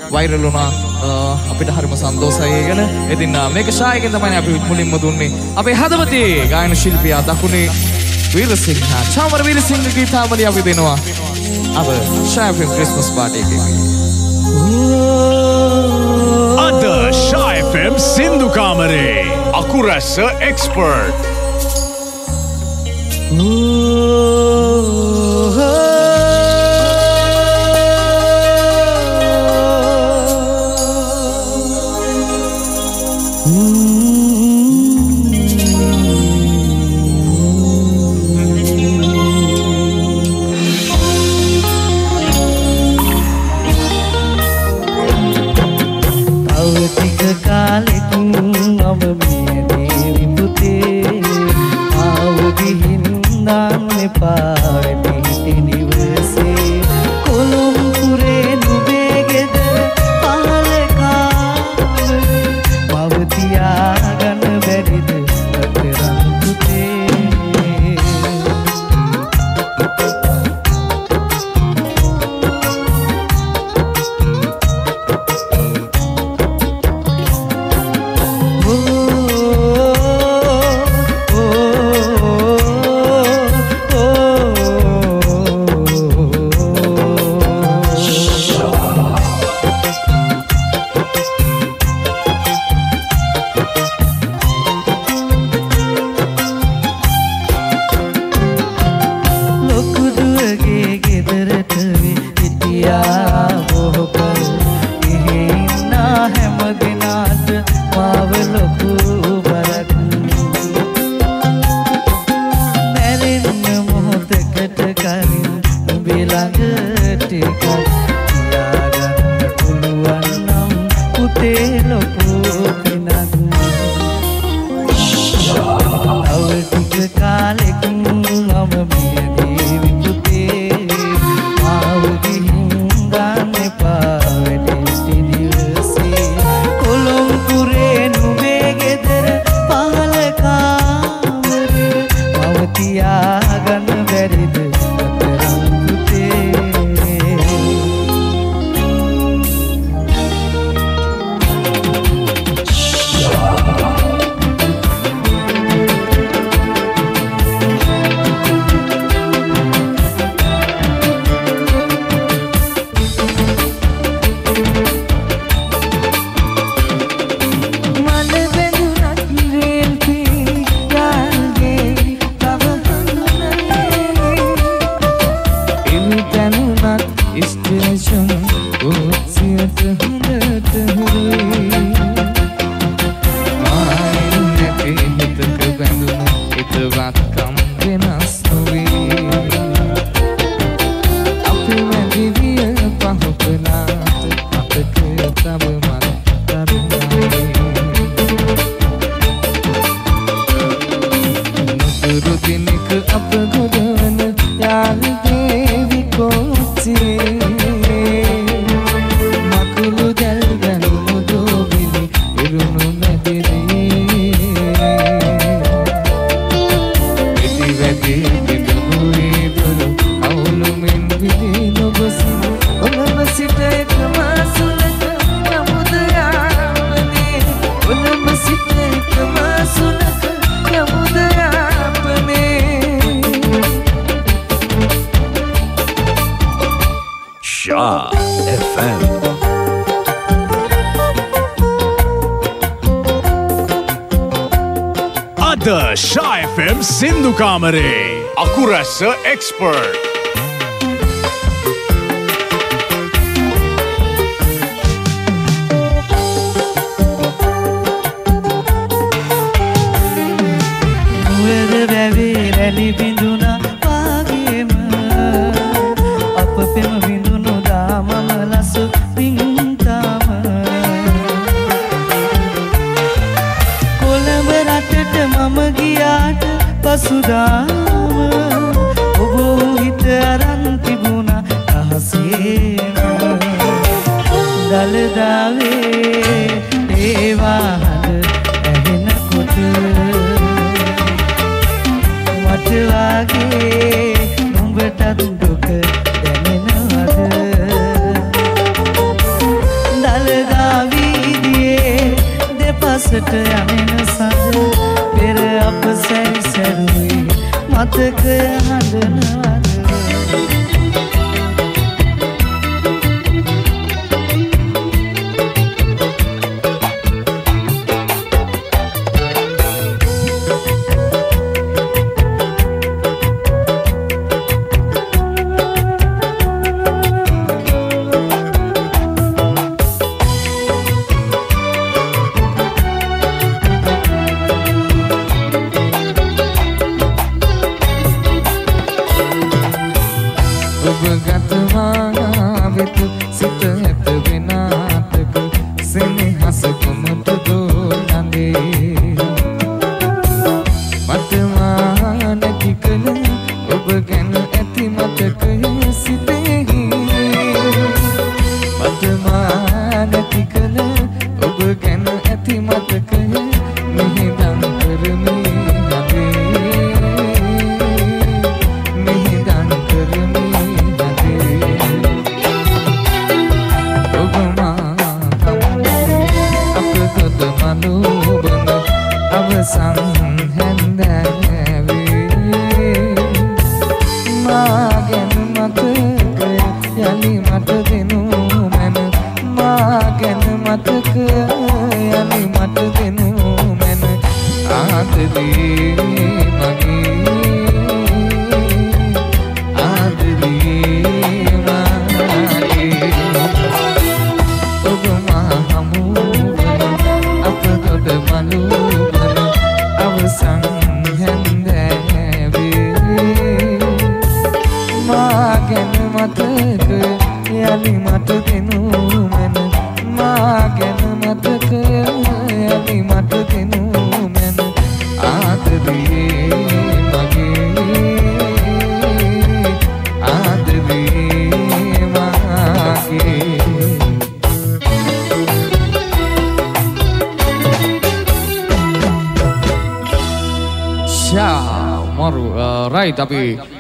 Viral වුණා. අපිට හරිම සන්තෝෂයි ඒ ගැන. ඉතින් මේක ශායකෙන් තමයි අපි මුලින්ම දුන්නේ. අපේ හදවතේ ගායන ශිල්පියා දකුණේ වීරසිංහ චාමර වීරසිංහ ගීතාවලිය අපි දෙනවා. අප ශාය FM ක්‍රිස්මස් පාටි එකේ. අද ශාය FM සින්දු කාමරේ අකුරැස්ස එක්ස්පර්ට්. ශාය FM සින්දු කාමරේ අකුරැස්ස එක්ස්පර්ට්. නිවාසට යමින සඳ පෙර අප සැරිසැරුවේ මතකය හඳනවද ඔබ ගතවා වෙත සිත ඇත වෙනාතක සෙනෙහස කුමට දෝනඳේ මතවා නැති කල ඔබ ගැන ඇති මතකය සිතෙහි මතවා නැති කල ඔබ ගැන ඇති මතකය මෙහෙදම් කරමි අවසන් හැන්දෑවේ මා ගැන මතක යලි මට දෙනු මැන මා ගැන මතක යලි මට දෙනු මැන ආදරේ මගේ ආදරේ මගේ ඔබ මා හමු අප ගොඩ මලු අවසන් හැන්දෑවේ මා ගැන මතක යලි මට දෙනු මැන මා ගැන මතක යලි මට දෙනු මැන ආදරේ මගේ ආදරේ මගේ Ya, maru, right, tapi